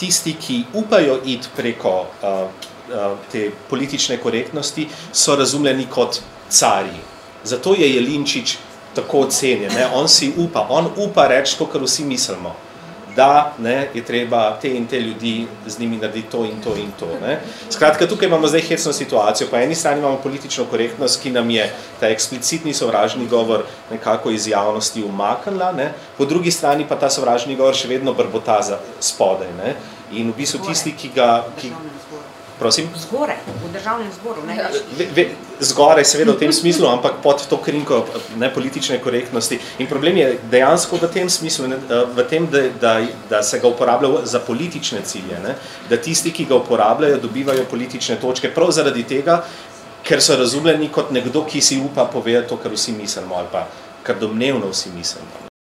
tisti, ki upajo iti preko te politične korektnosti, so razumljeni kot carji. Zato je Jelinčič tako ocenjen. On upa reči to, kar vsi mislimo, da je treba te in te ljudi z njimi narediti to in to in to. Skratka, tukaj imamo zdaj hecno situacijo. Po eni strani imamo politično korektnost, ki nam je ta eksplicitni sovražni govor nekako iz javnosti umaknila, po drugi strani pa ta sovražni govor še vedno brbota spodaj. In v bistvu tisti, ki ga... Prosim? Zgoraj, v državnem zboru. Zgoraj, seveda v tem smislu, ampak pod to krinko politične korektnosti. In problem je dejansko v tem smislu, v tem, da se ga uporablja za politične cilje, da tisti, ki ga uporabljajo, dobivajo politične točke, prav zaradi tega, ker so razumljeni kot nekdo, ki si upa povedati to, kar vsi mislimo, ali pa kar domnevno vsi mislimo.